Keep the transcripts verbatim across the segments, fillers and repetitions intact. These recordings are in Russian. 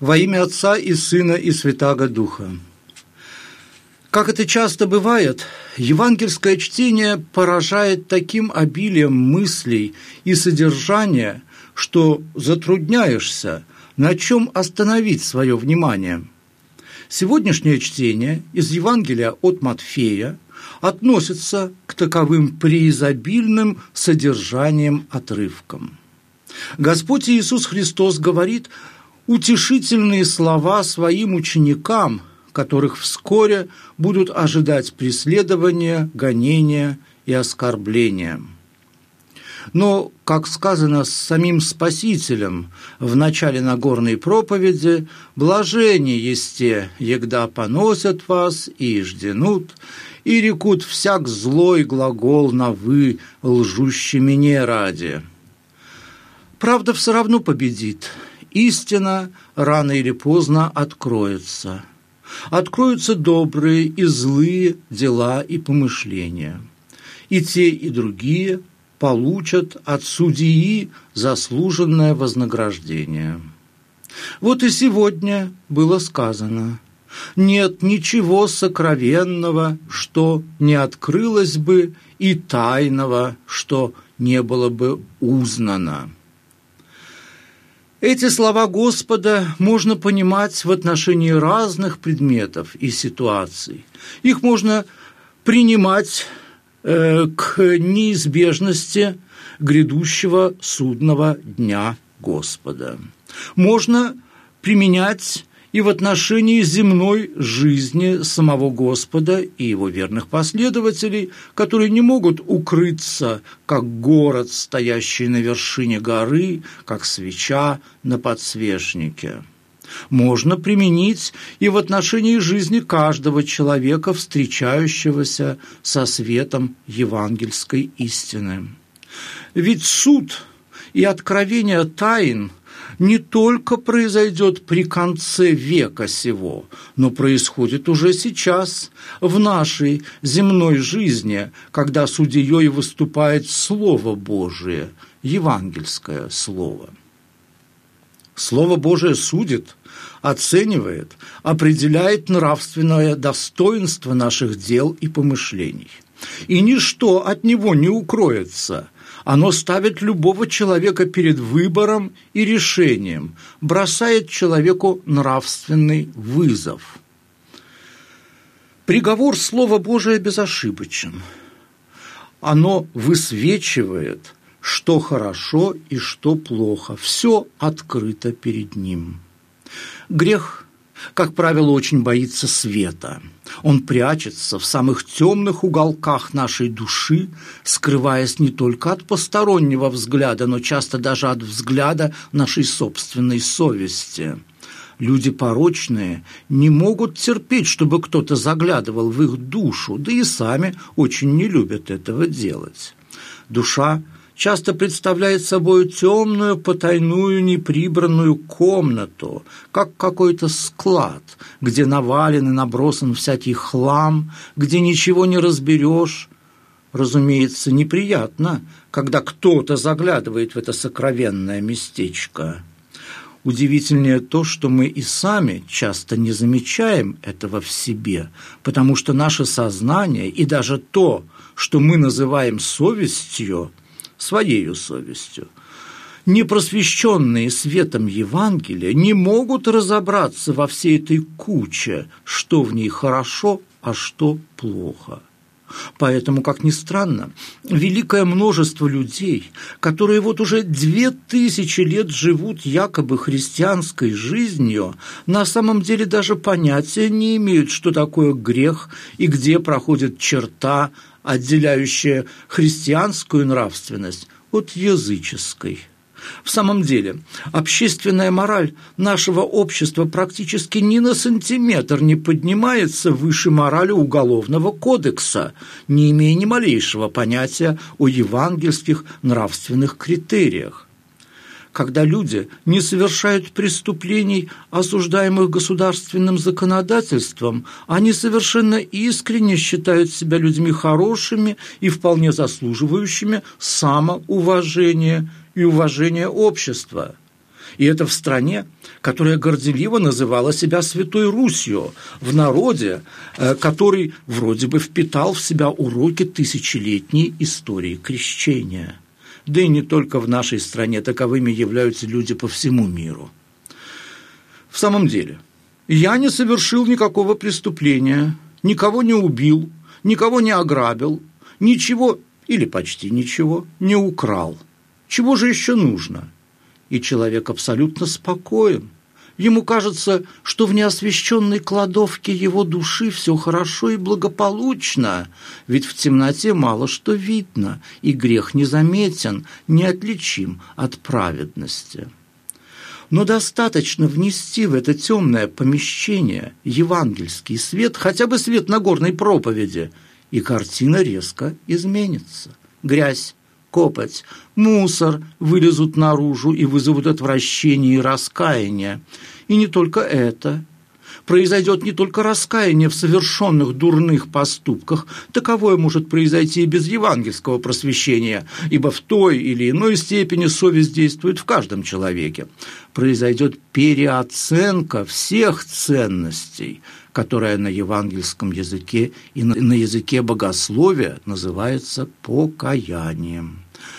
Во имя Отца и Сына и Святаго Духа. Как это часто бывает, евангельское чтение поражает таким обилием мыслей и содержания, что затрудняешься, на чем остановить свое внимание. Сегодняшнее чтение из Евангелия от Матфея относится к таковым преизобильным содержанием отрывкам. Господь Иисус Христос говорит утешительные слова своим ученикам, которых вскоре будут ожидать преследования, гонения и оскорбления. Но, как сказано самим Спасителем в начале Нагорной проповеди, «Блажение есте, егда поносят вас и жденут, и рекут всяк злой глагол на вы, лжущий мне ради». Правда все равно победит, истина рано или поздно откроется. Откроются добрые и злые дела и помышления. И те, и другие получат от судьи заслуженное вознаграждение. Вот и сегодня было сказано: нет ничего сокровенного, что не открылось бы, и тайного, что не было бы узнано. Эти слова Господа можно понимать в отношении разных предметов и ситуаций. Их можно принимать э, к неизбежности грядущего судного дня Господа. Можно применять и в отношении земной жизни самого Господа и его верных последователей, которые не могут укрыться, как город, стоящий на вершине горы, как свеча на подсвечнике. Можно применить и в отношении жизни каждого человека, встречающегося со светом евангельской истины. Ведь суд и откровение тайн не только произойдет при конце века сего, но происходит уже сейчас, в нашей земной жизни, когда судьей выступает Слово Божие, евангельское Слово. Слово Божие судит, оценивает, определяет нравственное достоинство наших дел и помышлений. И ничто от него не укроется. Оно ставит любого человека перед выбором и решением, бросает человеку нравственный вызов. Приговор Слова Божия безошибочен. Оно высвечивает, что хорошо и что плохо. Все открыто перед ним. Грех, как правило, очень боится света. Он прячется в самых темных уголках нашей души, скрываясь не только от постороннего взгляда, но часто даже от взгляда нашей собственной совести. Люди порочные не могут терпеть, чтобы кто-то заглядывал в их душу, да и сами очень не любят этого делать. Душа часто представляет собой темную, потайную, неприбранную комнату, как какой-то склад, где навален и набросан всякий хлам, где ничего не разберешь. Разумеется, неприятно, когда кто-то заглядывает в это сокровенное местечко. Удивительнее то, что мы и сами часто не замечаем этого в себе, потому что наше сознание и даже то, что мы называем совестью, своею совестью, непросвещенные светом Евангелия не могут разобраться во всей этой куче, что в ней хорошо, а что плохо. Поэтому, как ни странно, великое множество людей, которые вот уже две тысячи лет живут якобы христианской жизнью, на самом деле даже понятия не имеют, что такое грех и где проходит черта, отделяющая христианскую нравственность от языческой. В самом деле, общественная мораль нашего общества практически ни на сантиметр не поднимается выше морали Уголовного кодекса, не имея ни малейшего понятия о евангельских нравственных критериях. Когда люди не совершают преступлений, осуждаемых государственным законодательством, они совершенно искренне считают себя людьми хорошими и вполне заслуживающими самоуважения и уважения общества. И это в стране, которая горделиво называла себя Святой Русью, в народе, который вроде бы впитал в себя уроки тысячелетней истории крещения. Да и не только в нашей стране, таковыми являются люди по всему миру. В самом деле, я не совершил никакого преступления, никого не убил, никого не ограбил, ничего или почти ничего не украл. Чего же еще нужно? И человек абсолютно спокоен. Ему кажется, что в неосвещенной кладовке его души все хорошо и благополучно, ведь в темноте мало что видно, и грех незаметен, неотличим от праведности. Но достаточно внести в это темное помещение евангельский свет, хотя бы свет Нагорной проповеди, и картина резко изменится. Грязь, копоть, мусор вылезут наружу и вызовут отвращение и раскаяние. И не только это. Произойдет не только раскаяние в совершенных дурных поступках, таковое может произойти и без евангельского просвещения, ибо в той или иной степени совесть действует в каждом человеке. Произойдет переоценка всех ценностей, которая на евангельском языке и на языке богословия называется покаянием.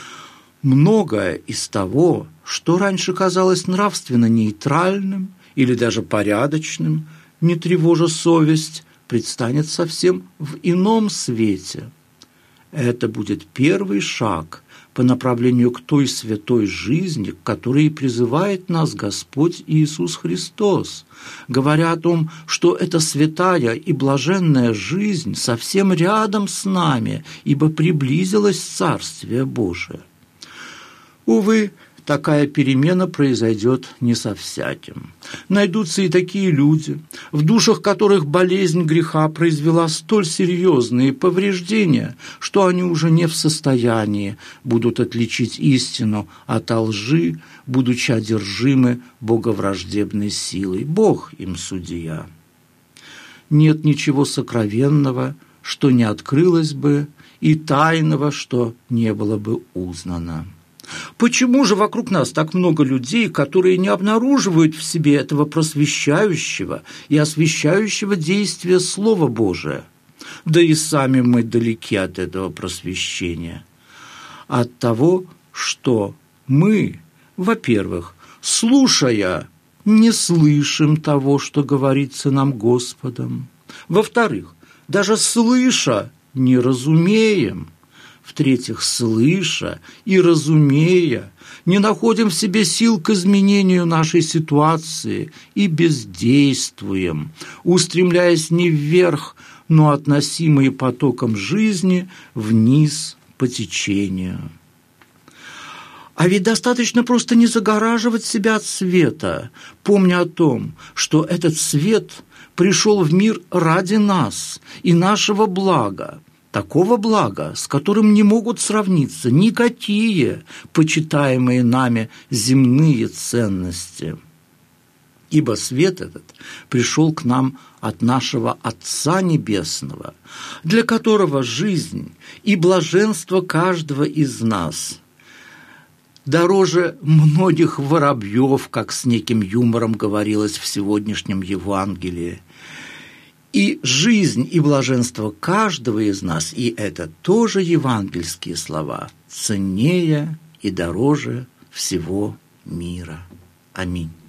Многое из того, что раньше казалось нравственно нейтральным или даже порядочным, не тревожа совесть, предстанет совсем в ином свете. Это будет первый шаг по направлению к той святой жизни, к которой призывает нас Господь Иисус Христос, говоря о том, что эта святая и блаженная жизнь совсем рядом с нами, ибо приблизилось Царствие Божие. Увы, такая перемена произойдет не со всяким. Найдутся и такие люди, в душах которых болезнь греха произвела столь серьезные повреждения, что они уже не в состоянии будут отличить истину от лжи, будучи одержимы боговраждебной силой. Бог им судья. Нет ничего сокровенного, что не открылось бы, и тайного, что не было бы узнано. Почему же вокруг нас так много людей, которые не обнаруживают в себе этого просвещающего и освещающего действия Слова Божия? Да и сами мы далеки от этого просвещения. От того, что мы, во-первых, слушая, не слышим того, что говорится нам Господом. Во-вторых, даже слыша, не разумеем. В-третьих, слыша и разумея, не находим в себе сил к изменению нашей ситуации и бездействуем, устремляясь не вверх, но относимые потоком жизни вниз по течению. А ведь достаточно просто не загораживать себя от света, помня о том, что этот свет пришел в мир ради нас и нашего блага, такого блага, с которым не могут сравниться никакие почитаемые нами земные ценности. Ибо свет этот пришел к нам от нашего Отца Небесного, для которого жизнь и блаженство каждого из нас дороже многих воробьев, как с неким юмором говорилось в сегодняшнем Евангелии. И жизнь и блаженство каждого из нас, и это тоже евангельские слова, ценнее и дороже всего мира. Аминь.